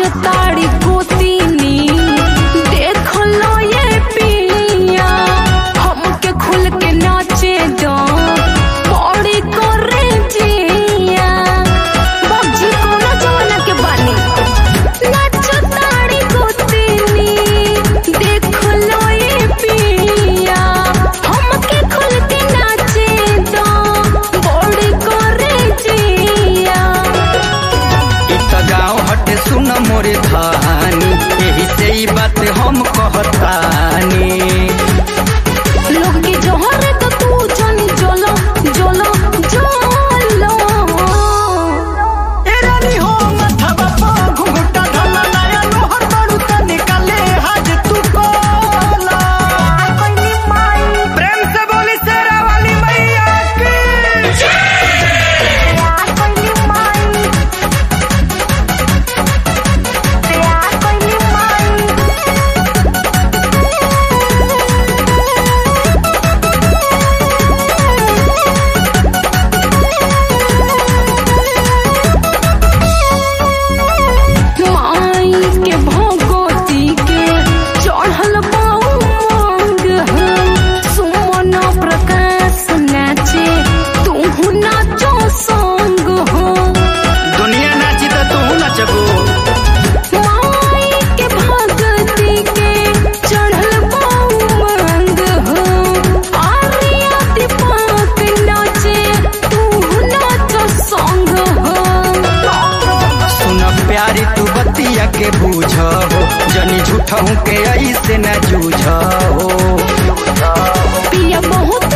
ताड़ी गोतीनी देख लो ये पिया हमके खुल के नाचे दो बड़ी करे जिया बाबूजी कोना जमाना के बानी नाच ताड़ी गोतीनी देख लो ये पिया हमके खुल के नाचे दो बड़ी करे जिया गाँव हटे सुन मोरे धानी यही से ही बात हम कहतानी लोग के जोहर तो तू जानी जोलो जोलो जोलो ए रानी हो मथवा पा घुंघटा ढला नया लोहर बड़ू त निकाले हाज तू कोला कोई माई प्रेम से बोली शेरा वाली मैया की कोई माई माई के भगवती के चढ़ल बाऊ मांग सुमन प्रकाश नाचे तू नाचो संग हो दुनिया नाची त तू नचबो माई के भगवती के चढ़ल बाऊ मांग हो आर्या दीपक नाचे तू नाचो संग हो सुन प्यारी तू बतिया के बूझ हो जनी झूठहू के ऐसे न जूझ हो पिया बहुत